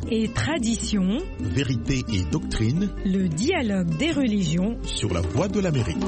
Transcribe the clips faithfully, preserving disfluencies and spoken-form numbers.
et tradition, vérité et doctrine, le dialogue des religions sur la Voix de l'Amérique.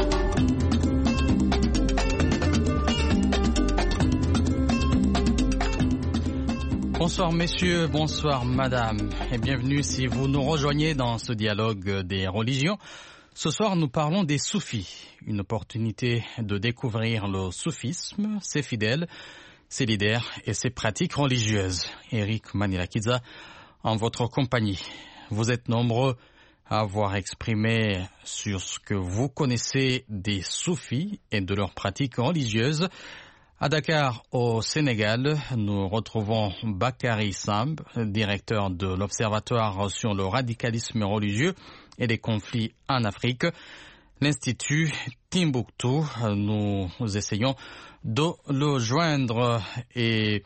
Bonsoir messieurs, bonsoir madame et bienvenue si vous nous rejoignez dans ce dialogue des religions. Ce soir nous parlons des soufis, une opportunité de découvrir le soufisme, ses fidèles, ses leaders et ses pratiques religieuses. Eric Manirakiza en votre compagnie. Vous êtes nombreux à avoir exprimé sur ce que vous connaissez des soufis et de leurs pratiques religieuses. À Dakar, au Sénégal, nous retrouvons Bakary Samb, directeur de l'Observatoire sur le radicalisme religieux et les conflits en Afrique, l'Institut Timbuktu. Nous essayons de le joindre et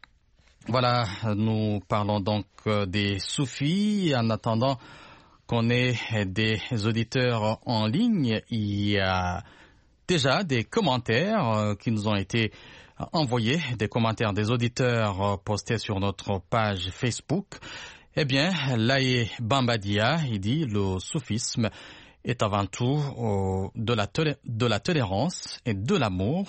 voilà, nous parlons donc des soufis. En attendant qu'on ait des auditeurs en ligne, il y a déjà des commentaires qui nous ont été envoyés, des commentaires des auditeurs postés sur notre page Facebook. Eh bien, Laye Bambadia, il dit le soufisme est avant tout de la, tolé- de la tolérance et de l'amour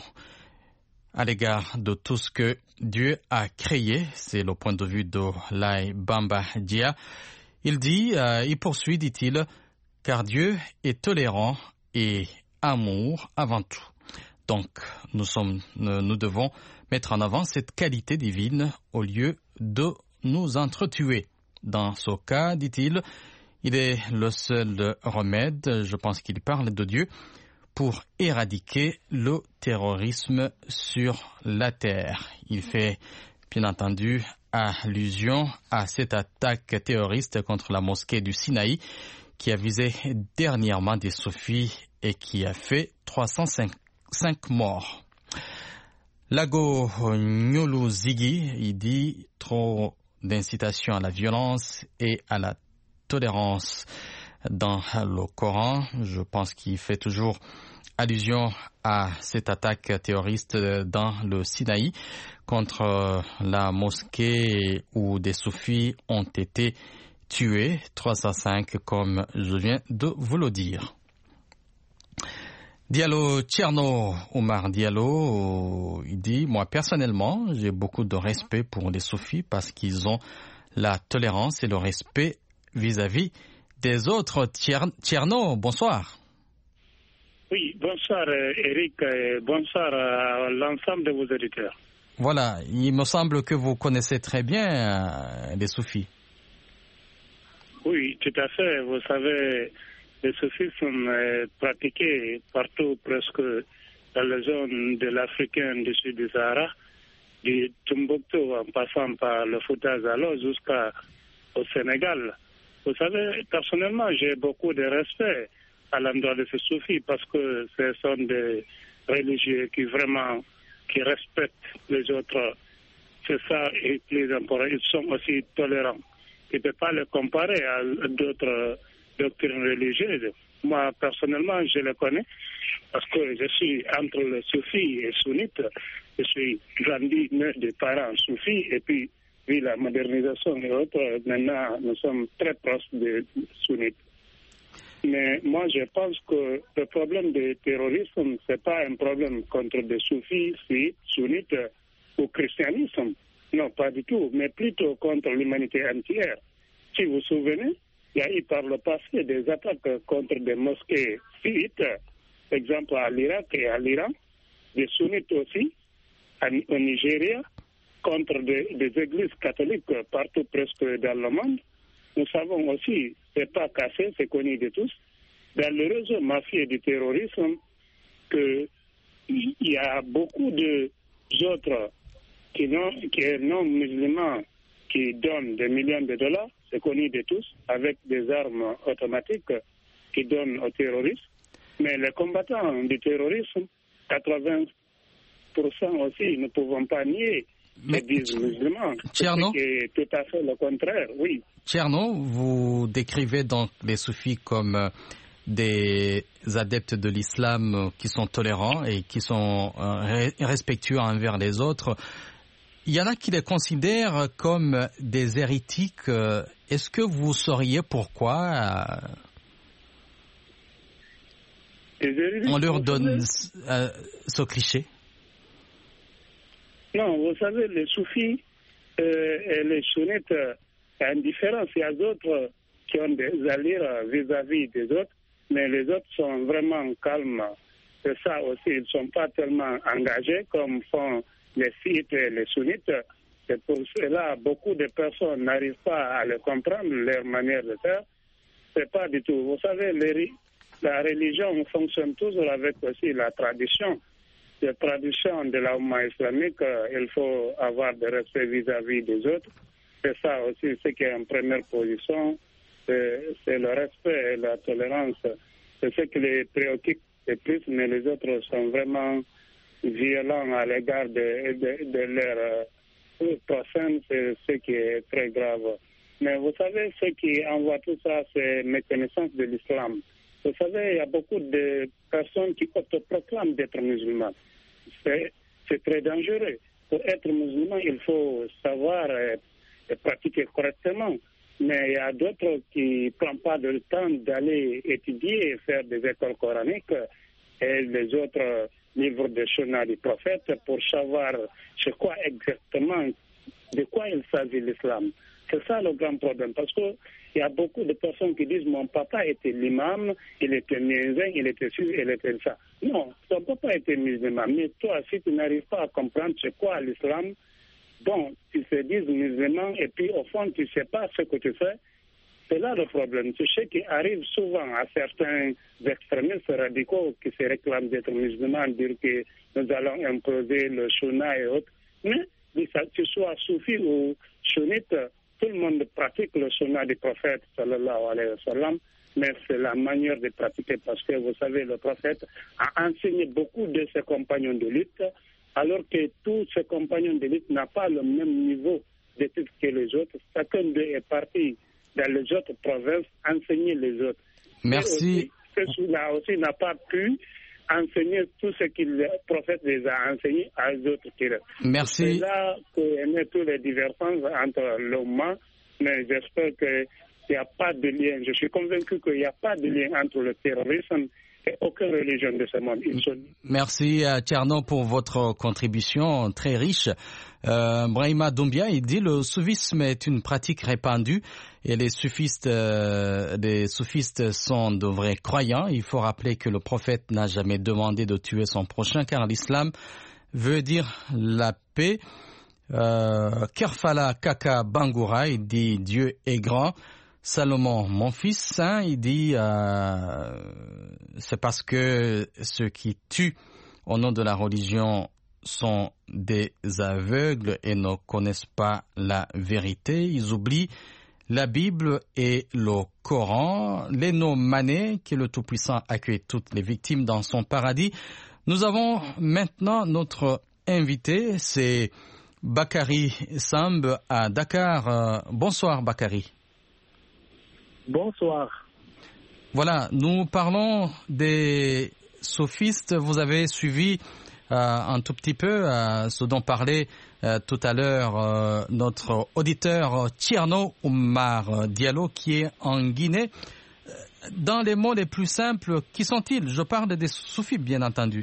à l'égard de tout ce que Dieu a créé. C'est le point de vue de Laye Bambadia. Il dit, euh, il poursuit, dit-il, car Dieu est tolérant et amour avant tout. Donc, nous sommes, nous devons mettre en avant cette qualité divine au lieu de nous entretuer. Dans ce cas, dit-il, il est le seul remède, je pense qu'il parle de Dieu, pour éradiquer le terrorisme sur la terre. Il fait, bien entendu, allusion à cette attaque terroriste contre la mosquée du Sinaï qui a visé dernièrement des soufis et qui a fait trois cent cinq morts. Lago Nyolu Ziggy, il dit trop d'incitation à la violence et à la tolérance dans le Coran. Je pense qu'il fait toujours allusion à cette attaque terroriste dans le Sinaï contre la mosquée où des soufis ont été tués, trois cent cinq comme je viens de vous le dire. Diallo Tcherno, Omar Diallo, il dit, moi personnellement, j'ai beaucoup de respect pour les soufis parce qu'ils ont la tolérance et le respect vis-à-vis des autres. Tcherno, bonsoir. Oui, bonsoir Eric, et bonsoir à l'ensemble de vos auditeurs. Voilà, il me semble que vous connaissez très bien euh, les soufis. Oui, tout à fait. Vous savez, les soufis sont euh, pratiqués partout, presque dans la zone de l'Africain du sud du Sahara, du Tombouctou en passant par le Fouta Zalo jusqu'au Sénégal. Vous savez, personnellement, j'ai beaucoup de respect à l'endroit de ces soufis parce que ce sont des religieux qui vraiment qui respectent les autres. C'est ça et plus important. Ils sont aussi tolérants. Tu ne peux pas les comparer à d'autres doctrines religieuses. Moi, personnellement, je les connais parce que je suis entre les soufis et sunnites. Je suis grandi de parents soufis et puis, vu la modernisation et autres, maintenant, nous sommes très proches des sunnites. Mais moi, je pense que le problème du terrorisme, ce n'est pas un problème contre des soufis, sunnites ou christianisme. Non, pas du tout, mais plutôt contre l'humanité entière. Si vous vous souvenez, il y a eu par le passé des attaques contre des mosquées chiites, exemple à l'Irak et à l'Iran, des sunnites aussi, au Nigeria, contre des, des églises catholiques partout presque dans le monde. Nous savons aussi, c'est pas cassé, c'est connu de tous, dans le réseau mafieux du terrorisme, qu'il y a beaucoup d'autres qui, qui sont non musulmans qui donnent des millions de dollars, c'est connu de tous, avec des armes automatiques qui donnent aux terroristes. Mais les combattants du terrorisme, quatre-vingts pour cent aussi, ne pouvons pas nier. Mais disent musulmans, Tcherno, c'est tout à fait le contraire, oui. Tcherno, vous décrivez donc les soufis comme des adeptes de l'islam qui sont tolérants et qui sont respectueux envers les autres. il y en a qui les considèrent comme des hérétiques. Est-ce que vous sauriez pourquoi on leur donne euh, ce cliché? Non, vous savez, les soufis euh, et les sunnites, il y a une différence. Il y a d'autres qui ont des allures vis-à-vis des autres, mais les autres sont vraiment calmes. C'est ça aussi, ils ne sont pas tellement engagés comme font les chiites et les sunnites. C'est pour cela que beaucoup de personnes n'arrivent pas à le comprendre, leur manière de faire. C'est pas du tout. Vous savez, les, la religion fonctionne toujours avec aussi la tradition. La tradition de la Oumma islamique, il faut avoir de respect vis-à-vis des autres. C'est ça aussi ce qui est en première position. C'est, c'est le respect et la tolérance. C'est ce qui les préoccupe le plus, mais les autres sont vraiment violents à l'égard de, de, de leur euh, prochaine. C'est ce qui est très grave. Mais vous savez, ce qui envoie tout ça, c'est méconnaissance de l'islam. Vous savez, il y a beaucoup de personnes qui autoproclament d'être musulmans. C'est, c'est très dangereux. Pour être musulman, il faut savoir et, et pratiquer correctement. Mais il y a d'autres qui ne prennent pas le temps d'aller étudier et faire des écoles coraniques et les autres livres de Sunna du prophète pour savoir c'est quoi exactement, de quoi il s'agit l'islam. C'est ça le grand problème, parce qu'il y a beaucoup de personnes qui disent mon papa était l'imam, il était musulman, il était ci, il était ça. Non, ton papa était musulman, mais toi, si tu n'arrives pas à comprendre c'est quoi l'islam, bon, tu te dis musulman et puis au fond, tu ne sais pas ce que tu fais. C'est là le problème. C'est ce qui arrive souvent à certains extrémistes radicaux qui se réclament d'être musulmans, dire que nous allons imposer le sunna et autres. Mais, que tu sois soufi ou sunnite, tout le monde pratique le sunna du prophète, sallallahu alayhi wa sallam, mais c'est la manière de pratiquer parce que, vous savez, le prophète a enseigné beaucoup de ses compagnons de lutte, alors que tous ses compagnons de lutte n'ont pas le même niveau d'études que les autres. Chacun d'eux est parti dans les autres provinces enseigner les autres. Merci. Ceux-là aussi n'a pas pu enseigner tout ce que le prophète les a enseigné à eux autres. Merci. C'est là qu'il y a toutes les divergences entre l'Oumma, mais j'espère qu'il n'y a pas de lien. Je suis convaincu qu'il n'y a pas de lien entre le terrorisme et aucune religion de ce monde. Merci à Tierno pour votre contribution très riche. Euh, Brahima Doumbia, il dit le soufisme est une pratique répandue et les soufistes, euh, les soufistes sont de vrais croyants. Il faut rappeler que le prophète n'a jamais demandé de tuer son prochain car l'islam veut dire la paix. Euh, Kerfala Kaka Bangoura, il dit Dieu est grand. Salomon, mon fils, hein, il dit euh, c'est parce que ceux qui tuent au nom de la religion sont des aveugles et ne connaissent pas la vérité. Ils oublient la Bible et le Coran. Leno Mané, que le Tout-Puissant accueille toutes les victimes dans son paradis. Nous avons maintenant notre invité, c'est Bakary Samb à Dakar. Bonsoir Bakary. Bonsoir. Voilà, nous parlons des sophistes. Vous avez suivi euh, un tout petit peu euh, ce dont parlait euh, tout à l'heure euh, notre auditeur Tierno Oumar Diallo qui est en Guinée. Dans les mots les plus simples, qui sont-ils? Je parle des soufis, bien entendu.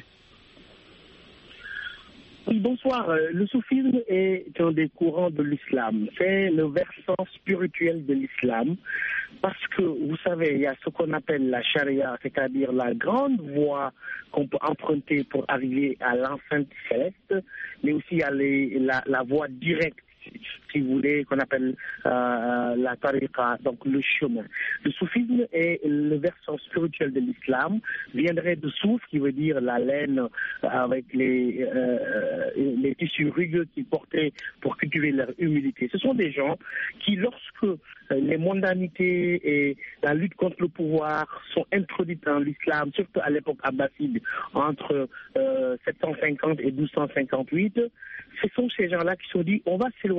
Oui, bonsoir. Le soufisme est un des courants de l'islam. C'est le versant spirituel de l'islam. Parce que, vous savez, il y a ce qu'on appelle la charia, c'est-à-dire la grande voie qu'on peut emprunter pour arriver à l'enceinte céleste, mais aussi il y a les, la, la voie directe, si vous voulez, qu'on appelle euh, la tariqa, donc le chemin. Le soufisme est le versant spirituel de l'islam, viendrait de souf, qui veut dire la laine avec les, euh, les tissus rugueux qu'ils portaient pour cultiver leur humilité. Ce sont des gens qui, lorsque les mondanités et la lutte contre le pouvoir sont introduites dans l'islam, surtout à l'époque abbasside, entre euh, sept cent cinquante et douze cent cinquante-huit, ce sont ces gens-là qui se sont dit on va s'éloigner de ces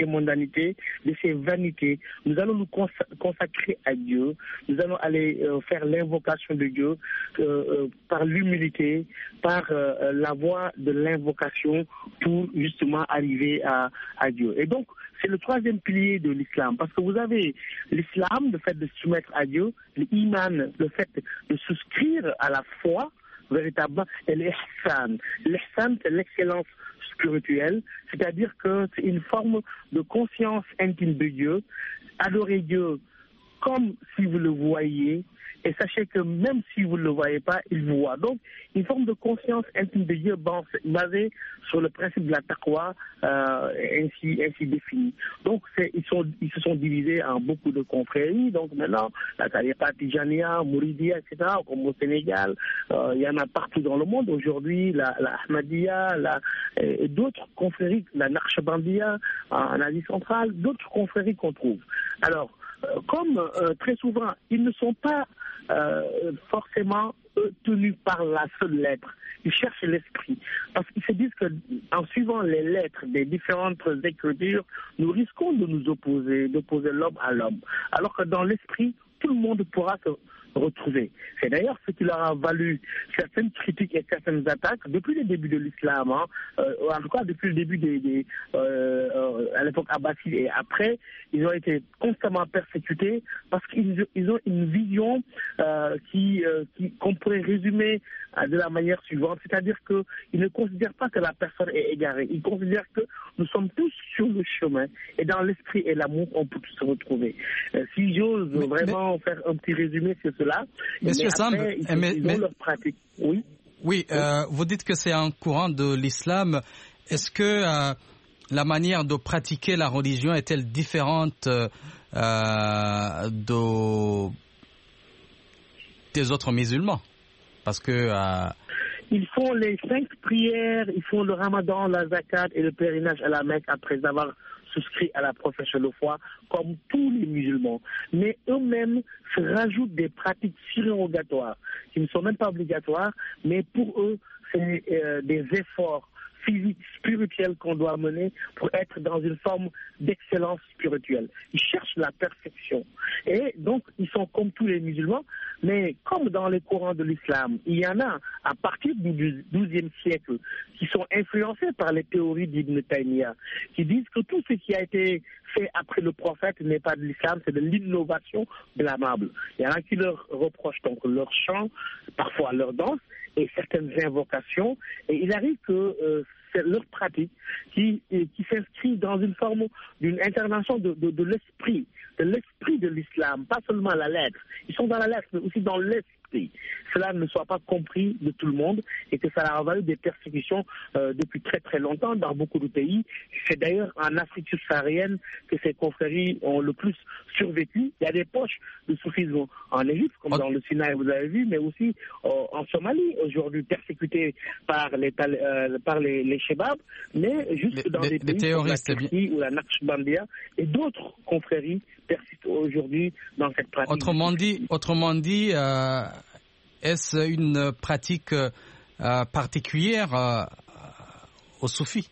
ces mondanités, de ces vanités. Nous allons nous consacrer à Dieu. Nous allons aller euh, faire l'invocation de Dieu euh, euh, par l'humilité, par euh, la voie de l'invocation pour justement arriver à, à Dieu. Et donc, c'est le troisième pilier de l'islam, parce que vous avez l'islam, le fait de se soumettre à Dieu, l'iman, le fait de souscrire à la foi, véritablement, et l'ihsan. L'ihsan, c'est l'excellence spirituelle, c'est-à-dire que c'est une forme de conscience intime de Dieu, adorer Dieu comme si vous le voyiez, et sachez que même si vous ne le voyez pas, il vous voit. Donc, une forme de conscience intime de Dieu basée sur le principe de la taqwa, euh, ainsi, ainsi défini. Donc, c'est, ils, sont, ils se sont divisés en beaucoup de confréries. Donc, maintenant, la Tariqa Tijaniya, Mouridia, et cetera, comme au Sénégal, euh, il y en a partout dans le monde. Aujourd'hui, la, la Ahmadiyya, la, et d'autres confréries, la Naqshbandiya en Asie centrale, d'autres confréries qu'on trouve. Alors, comme euh, très souvent, ils ne sont pas euh, forcément euh, tenus par la seule lettre. Ils cherchent l'esprit. Parce qu'ils se disent qu'en suivant les lettres des différentes écritures, nous risquons de nous opposer, d'opposer l'homme à l'homme. Alors que dans l'esprit, tout le monde pourra se retrouver. C'est d'ailleurs ce qui leur a valu certaines critiques et certaines attaques depuis le début de l'islam, hein, euh, en tout cas depuis le début des, des euh, euh, à l'époque abbasside et après, ils ont été constamment persécutés parce qu'ils ils ont une vision euh, qui, euh, qui qu'on pourrait résumer euh, de la manière suivante, c'est-à-dire qu'ils ne considèrent pas que la personne est égarée, ils considèrent que nous sommes tous sur le chemin et dans l'esprit et l'amour on peut tous se retrouver. Euh, si j'ose mais, vraiment mais... faire un petit résumé sur ce là. Monsieur Samb, ils, mais, ils mais, leur pratique. Oui. Oui, euh, vous dites que c'est un courant de l'islam. Est-ce que euh, la manière de pratiquer la religion est-elle différente euh, de, des autres musulmans? Parce que euh, ils font les cinq prières, ils font le ramadan, la zakat et le pèlerinage à la Mecque après avoir souscrit à la profession de foi, comme tous les musulmans. Mais eux-mêmes se rajoutent des pratiques surérogatoires, qui ne sont même pas obligatoires, mais pour eux, c'est euh, des efforts physiques, spirituels qu'on doit mener pour être dans une forme d'excellence spirituelle. Ils cherchent la perfection. Et donc, ils sont comme tous les musulmans, mais comme dans les courants de l'islam, il y en a à partir du douzième siècle qui sont influencés par les théories d'Ibn Taymiyyah, qui disent que tout ce qui a été fait après le prophète n'est pas de l'islam, c'est de l'innovation blâmable. Il y en a qui leur reprochent donc leur chant, parfois leur danse, et certaines invocations, et il arrive que euh, c'est leur pratique qui, qui s'inscrit dans une forme d'une intervention de, de, de l'esprit, de l'esprit de l'islam, pas seulement la lettre. Ils sont dans la lettre, mais aussi dans l'esprit. Cela ne soit pas compris de tout le monde et que ça a valu des persécutions euh, depuis très très longtemps dans beaucoup de pays. C'est d'ailleurs en Afrique subsaharienne que ces confréries ont le plus survécu. Il y a des poches de soufisme en Égypte, comme dans le Sinaï, vous avez vu, mais aussi euh, en Somalie, aujourd'hui persécutés par les, euh, par les, les Shebab, mais juste les, dans les, des pays comme la Turquie ou la Naqshbandiya et d'autres confréries persistent aujourd'hui dans cette pratique. Autrement dit, autrement dit euh, est-ce une pratique euh, particulière euh, aux soufis?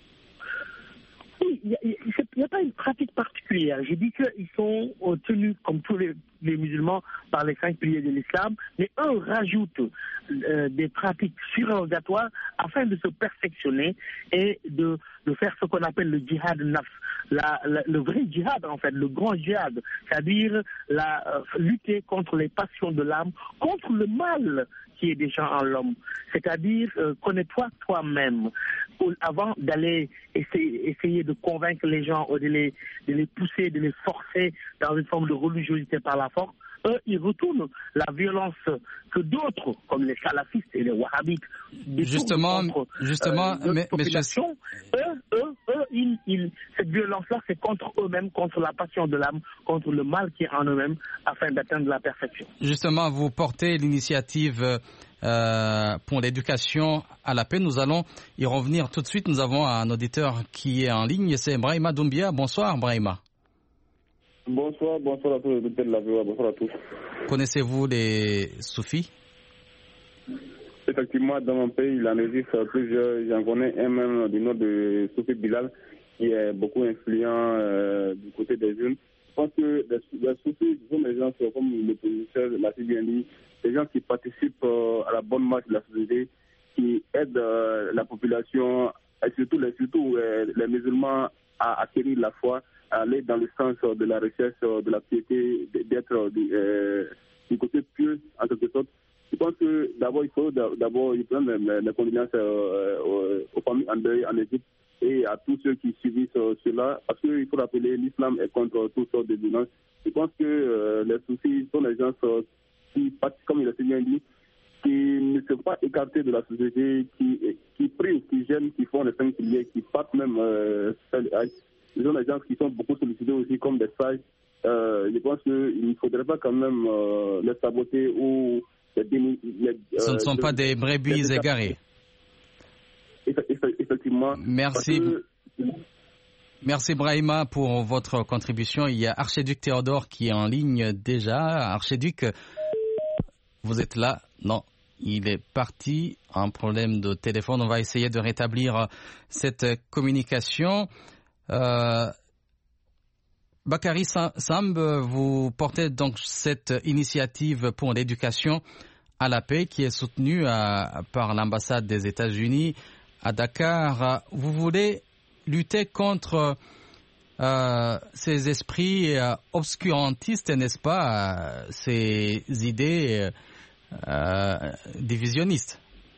Oui, il n'y a, a pas une pratique particulière. Je dis qu'ils sont tenus, comme tous les, les musulmans, par les cinq piliers de l'islam, mais eux rajoutent euh, des pratiques surérogatoires afin de se perfectionner et de, de faire ce qu'on appelle le djihad nafs. La, la, le vrai djihad, en fait, le grand djihad, c'est-à-dire la, euh, lutter contre les passions de l'âme, contre le mal qui est déjà en l'homme. C'est-à-dire, euh, connais-toi toi-même avant d'aller essayer, essayer de convaincre les gens ou de les, de les pousser, de les forcer dans une forme de religiosité par la force. Eux, ils retournent la violence que d'autres, comme les salafistes et les wahhabites, justement, contre, justement, euh, mais, population. Eux, eux, eux, ils, ils, cette violence-là, c'est contre eux-mêmes, contre la passion de l'âme, contre le mal qui est en eux-mêmes, afin d'atteindre la perfection. Justement, vous portez l'initiative euh, pour l'éducation à la paix. Nous allons y revenir tout de suite. Nous avons un auditeur qui est en ligne, c'est Brahima Doumbia. Bonsoir, Brahima. Bonsoir, bonsoir à tous les auditeurs de la V O A, bonsoir à tous. Connaissez-vous les soufis? Effectivement, dans mon pays, il en existe plusieurs. J'en connais un même du nom de Soufi Bilal. qui est beaucoup influent euh, du côté des jeunes. Je pense que les, les soufis sont des gens, comme le professeur l'a si bien dit, des gens qui participent euh, à la bonne marche de la société, qui aident euh, la population, et surtout les, surtout, euh, les musulmans à acquérir la foi, à aller dans le sens euh, de la recherche, euh, de la piété, d'être euh, du, euh, du côté pieux, en quelque sorte. Je pense que d'abord, il faut d'abord prendre les, les condoléances euh, aux, aux familles en deuil en Égypte et à tous ceux qui subissent euh, cela, parce qu'il faut rappeler l'islam est contre toutes sortes de violences. Je pense que euh, les soucis sont les gens euh, qui, comme il a si bien dit, qui ne sont pas écartés de la société, qui, qui prient, qui gênent, qui font les cinq piliers, qui partent même. Euh, ils sont des gens qui sont beaucoup sollicités aussi comme des sages. Euh, je pense qu'il ne faudrait pas quand même euh, les saboter ou les, les, les euh, Ce ne sont pas des brebis les égarées. Effectivement. Merci. Que... Merci Brahima pour votre contribution. Il y a Archiduc Théodore qui est en ligne déjà. Archiduc, vous êtes là? Non. Il est parti, un problème de téléphone. On va essayer de rétablir cette communication. Euh, Bakary Samb, vous portez donc cette initiative pour l'éducation à la paix qui est soutenue à, par l'ambassade des États-Unis à Dakar. Vous voulez lutter contre euh, ces esprits euh, obscurantistes, n'est-ce pas, euh, ces idées euh, Euh, divisionniste.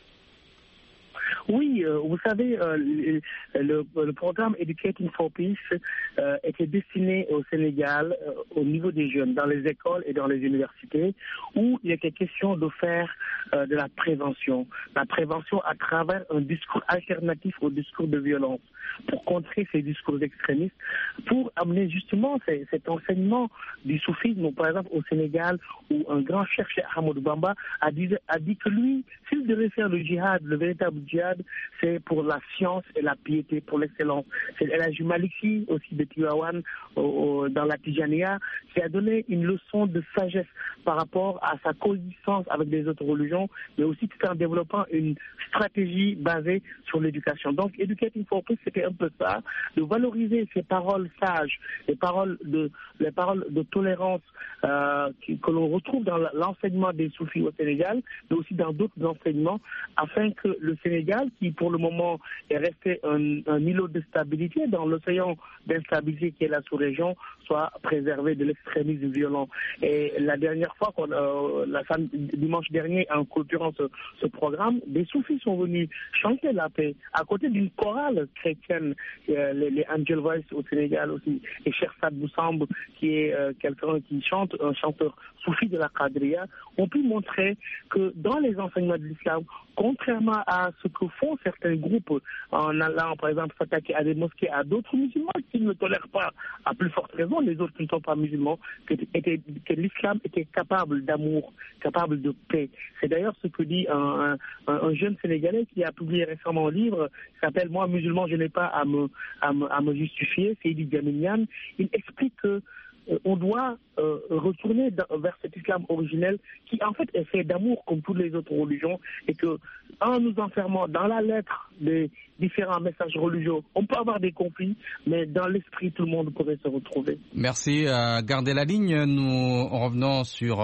Oui, euh, vous savez, euh, le, le, le programme Educating for Peace euh, était destiné au Sénégal, euh, au niveau des jeunes, dans les écoles et dans les universités, où il était question de faire euh, de la prévention. La prévention à travers un discours alternatif au discours de violence, pour contrer ces discours extrémistes, pour amener justement ces, cet enseignement du soufisme, par exemple au Sénégal, où un grand chercheur, Ahmadou Bamba, a dit, a dit que lui, s'il devait faire le djihad, le véritable djihad, c'est pour la science et la piété, pour l'excellence. C'est El Hadji Malick Sy, aussi de Tivaouane, dans la Tijaniya, qui a donné une leçon de sagesse par rapport à sa coexistence avec les autres religions, mais aussi tout en développant une stratégie basée sur l'éducation. Donc, Educating for Peace, c'était un peu ça, de valoriser ces paroles sages, les paroles de, les paroles de tolérance euh, qui, que l'on retrouve dans l'enseignement des soufis au Sénégal, mais aussi dans d'autres enseignements, afin que le Sénégal, qui pour le moment est resté un, un îlot de stabilité dans l'océan d'instabilité qui est la sous-région, soit préservé de l'extrémisme violent. Et la dernière fois, qu'on, euh, la, dimanche dernier, en clôturant ce, ce programme, des soufis sont venus chanter la paix à côté d'une chorale chrétienne, euh, les, les Angel Voice au Sénégal aussi, et Cheikh Saad Boussamb, qui est euh, quelqu'un qui chante, un chanteur soufi de la Qadriya, ont pu montrer que dans les enseignements de l'islam, contrairement à ce que font certains groupes en allant, par exemple, s'attaquer à des mosquées, à d'autres musulmans qui ne tolèrent pas, à plus forte raison, les autres qui ne sont pas musulmans, que, que l'islam était capable d'amour, capable de paix. C'est d'ailleurs ce que dit un, un, un jeune Sénégalais qui a publié récemment un livre qui s'appelle « Moi, musulman, je n'ai pas à me, à me, à me justifier », c'est Idi Djamilian. Il explique que Euh, on doit euh, retourner dans, vers cet islam originel qui en fait est fait d'amour comme toutes les autres religions, et que en nous enfermant dans la lettre des différents messages religieux, on peut avoir des conflits, mais dans l'esprit tout le monde pourrait se retrouver. Merci. Euh, gardez la ligne. Nous revenons sur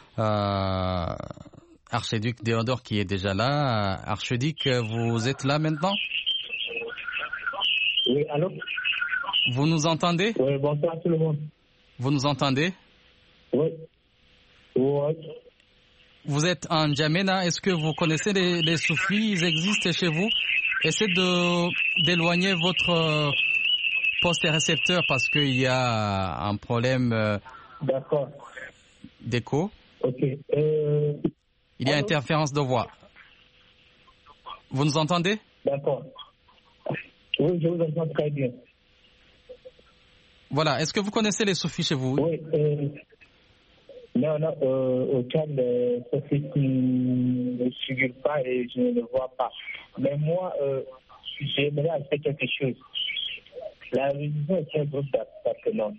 euh, Archiduc Théodore qui est déjà là. Archiduc, vous êtes là maintenant? Oui, allô? Vous nous entendez? Oui, bonsoir tout le monde. Vous nous entendez? Oui. Oui. Vous êtes en N'Djamena. Est-ce que vous connaissez les, les soufis? Ils existent chez vous? Essayez de, d'éloigner votre poste récepteur parce qu'il y a un problème D'accord. d'écho. Ok. Euh... Il y a Allô? interférence de voix. Vous nous entendez? D'accord. Oui, je vous entends très bien. Voilà. Est-ce que vous connaissez les soufis chez vous? Oui. Euh, non, non. Euh, au Tchad, les soufis ne me suivent pas et je ne le vois pas. Mais moi, euh, j'aimerais ajouter quelque chose. La religion est un groupe d'appartenance.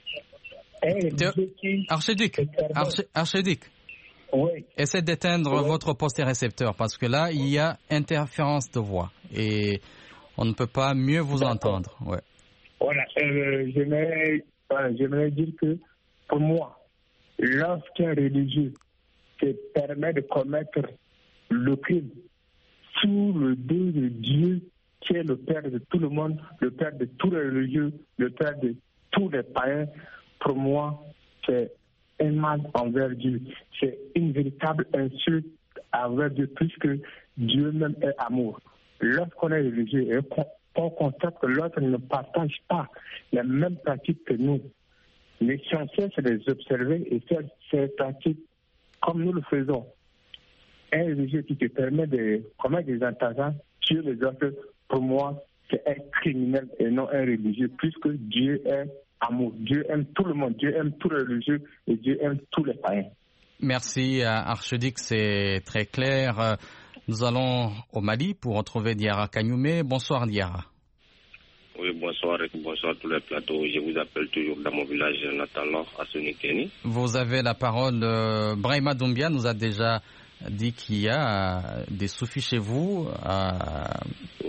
Archiduc, Archiduc. Oui. Essayez d'éteindre oui. votre poste récepteur parce que là, il y a interférence de voix et on ne peut pas mieux vous D'accord. entendre. Ouais. Voilà, euh, j'aimerais, voilà, j'aimerais dire que pour moi, lorsqu'un religieux se permet de commettre le crime sous le dos de Dieu, qui est le Père de tout le monde, le Père de tous les religieux, le Père de tous les païens, pour moi, c'est un mal envers Dieu. C'est une véritable insulte envers Dieu, puisque Dieu même est amour. Lorsqu'on est religieux et qu'on constate que l'autre ne partage pas les mêmes pratiques que nous, l'essentiel, c'est de les observer et faire ces pratiques comme nous le faisons. Un religieux qui te permet de commettre des attentats, tuer les autres, pour moi, c'est un criminel et non un religieux, puisque Dieu est amour. Dieu aime tout le monde, Dieu aime tous les religieux et Dieu aime tous les païens. Merci, Archedic, c'est très clair. Nous allons au Mali pour retrouver Diarra Kagnoumé. Bonsoir, Diarra. Oui, bonsoir et bonsoir à tous les plateaux. Je vous appelle toujours dans mon village natal à Sonikeni. Vous avez la parole. Brahima Doumbia nous a déjà dit qu'il y a des soufis chez vous. Euh...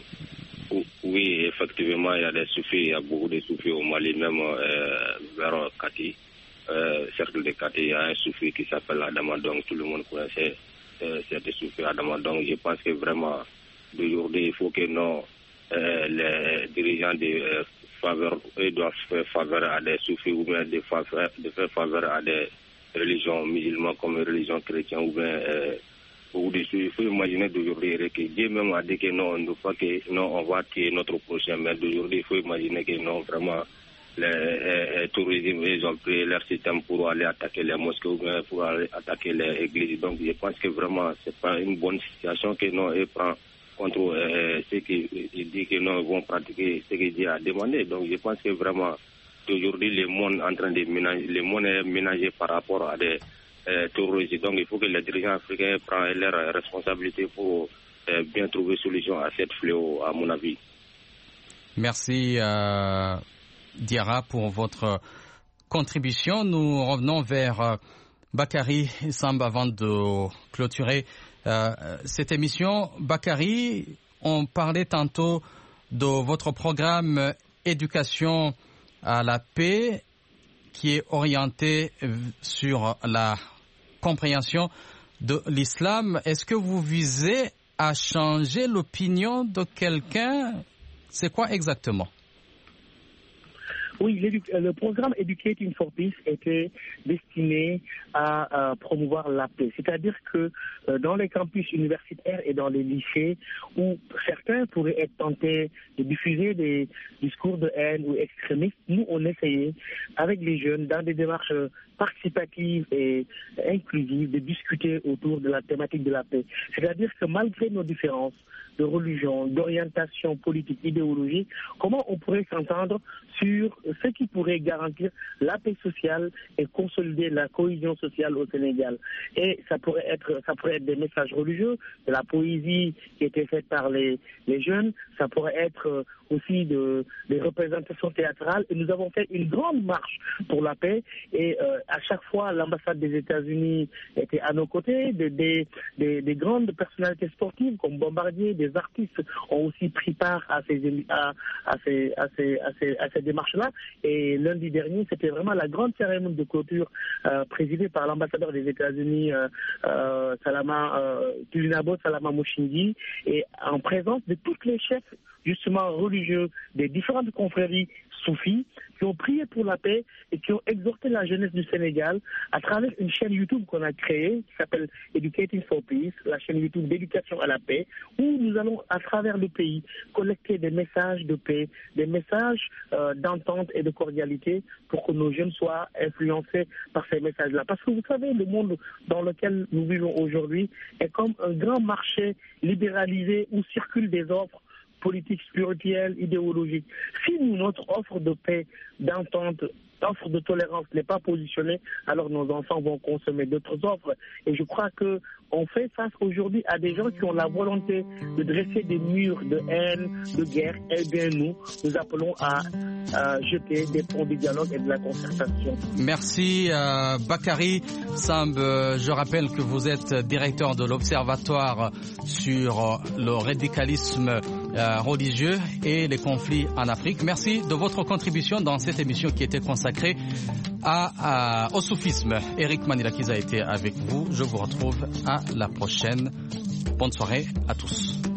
Oui, effectivement, il y a des soufis. Il y a beaucoup de soufis au Mali, même euh, vers Kati. Euh, cercle de Kati, il y a un soufi qui s'appelle Adamadong. Tout le monde connaissait euh, cet soufi Adamadong. Je pense que vraiment, d'aujourd'hui, il faut que nos euh, les dirigeants de euh, faveur, eux doivent faire faveur à des soufis ou bien de, faveur, de faire faveur à des religions musulmanes comme les religions chrétiennes ou bien euh, au-dessus. Il faut imaginer d'aujourd'hui que Dieu même a dit que non, on ne pas que non, on va tuer notre prochain. Mais d'aujourd'hui, il faut imaginer que non, vraiment, les touristes, ils ont pris leur système pour aller attaquer les mosquées ou bien pour aller attaquer les églises. Donc, je pense que vraiment, c'est pas une bonne situation que non, ils prennent contre euh, ceux qui disent que non, ils vont pratiquer ce que Dieu a demandé. Donc, je pense que vraiment, aujourd'hui, le monde en train de ménager, le monde est ménagé par rapport à des euh, terroristes. Donc, il faut que les dirigeants africains prennent leurs responsabilités pour euh, bien trouver solution à cette fléau, à mon avis. Merci, euh, Diarra, pour votre contribution. Nous revenons vers euh, Bakary Samb avant de clôturer euh, cette émission. Bakary, on parlait tantôt de votre programme éducation à la paix qui est orienté sur la compréhension de l'islam. Est-ce que vous visez à changer l'opinion de quelqu'un? C'est quoi exactement? Oui, le programme Educating for Peace était destiné à, à promouvoir la paix. C'est-à-dire que euh, dans les campus universitaires et dans les lycées, où certains pourraient être tentés de diffuser des discours de haine ou extrémistes, nous, on essayait, avec les jeunes, dans des démarches participatives et inclusives, de discuter autour de la thématique de la paix. C'est-à-dire que malgré nos différences de religion, d'orientation politique, idéologique, comment on pourrait s'entendre sur ce qui pourrait garantir la paix sociale et consolider la cohésion sociale au Sénégal. Et ça pourrait être, ça pourrait être des messages religieux, de la poésie qui était faite par les, les jeunes, ça pourrait être aussi de, des représentations théâtrales. Et nous avons fait une grande marche pour la paix et euh, à chaque fois l'ambassade des États-Unis était à nos côtés, des, des, des, des grandes personnalités sportives comme Bombardier, des artistes ont aussi pris part à ces, à, à ces, à ces, à ces, à ces démarches-là. Et lundi dernier, c'était vraiment la grande cérémonie de clôture euh, présidée par l'ambassadeur des États-Unis, euh, euh, Salama euh, Tulinabo Salama Moshindi, et en présence de tous les chefs justement religieux des différentes confréries soufis qui ont prié pour la paix et qui ont exhorté la jeunesse du Sénégal à travers une chaîne YouTube qu'on a créée qui s'appelle Educating for Peace, la chaîne YouTube d'éducation à la paix, où nous allons à travers le pays collecter des messages de paix, des messages euh, d'entente et de cordialité pour que nos jeunes soient influencés par ces messages-là. Parce que vous savez, le monde dans lequel nous vivons aujourd'hui est comme un grand marché libéralisé où circulent des offres politique, spirituelle, idéologique. Si nous, notre offre de paix, d'entente, offre de tolérance n'est pas positionnée, alors nos enfants vont consommer d'autres offres. Et je crois que on fait face aujourd'hui à des gens qui ont la volonté de dresser des murs de haine, de guerre. Eh bien, nous, nous appelons à, à jeter des ponts de dialogue et de la concertation. Merci, euh, Bakary Samb. Je rappelle que vous êtes directeur de l'Observatoire sur le radicalisme euh, religieux et les conflits en Afrique. Merci de votre contribution dans cette émission qui était consacrée à, à, au soufisme. Eric Manilakiza a été avec vous. Je vous retrouve à la prochaine. Bonne soirée à tous.